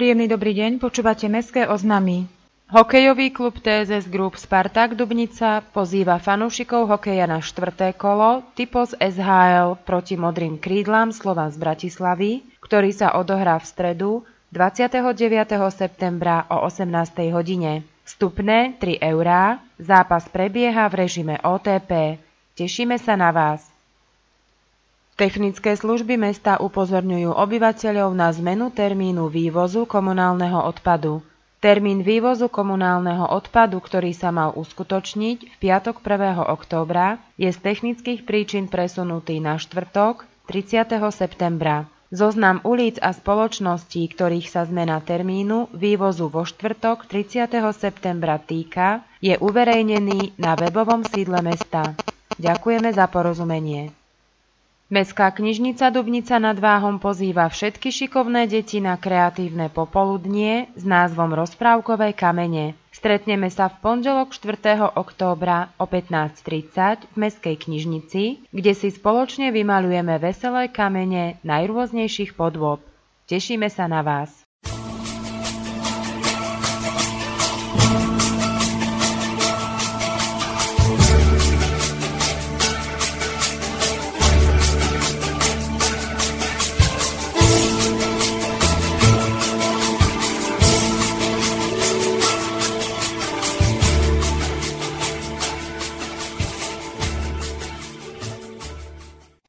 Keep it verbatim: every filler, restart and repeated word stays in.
Príjemný dobrý deň, počúvate Mestské oznamy. Hokejový klub té es es Group Spartak Dubnica pozýva fanúšikov hokeja na štvrté kolo Typos es há el proti Modrým krídlam Slovan z Bratislavy, ktorý sa odohrá v stredu dvadsiateho deviateho septembra o osemnástej hodine. Vstupné tri eurá, zápas prebieha v režime ó té pé. Tešíme sa na vás. Technické služby mesta upozorňujú obyvateľov na zmenu termínu vývozu komunálneho odpadu. Termín vývozu komunálneho odpadu, ktorý sa mal uskutočniť v piatok prvého októbra, je z technických príčin presunutý na štvrtok tridsiateho septembra. Zoznam ulic a spoločností, ktorých sa zmena termínu vývozu vo štvrtok tridsiateho septembra týka, je uverejnený na webovom sídle mesta. Ďakujeme za porozumenie. Mestská knižnica Dubnica nad Váhom pozýva všetky šikovné deti na kreatívne popoludnie s názvom Rozprávkové kamene. Stretneme sa v pondelok štvrtého októbra o pätnásť tridsať v Mestskej knižnici, kde si spoločne vymaľujeme veselé kamene najrôznejších podôb. Tešíme sa na vás.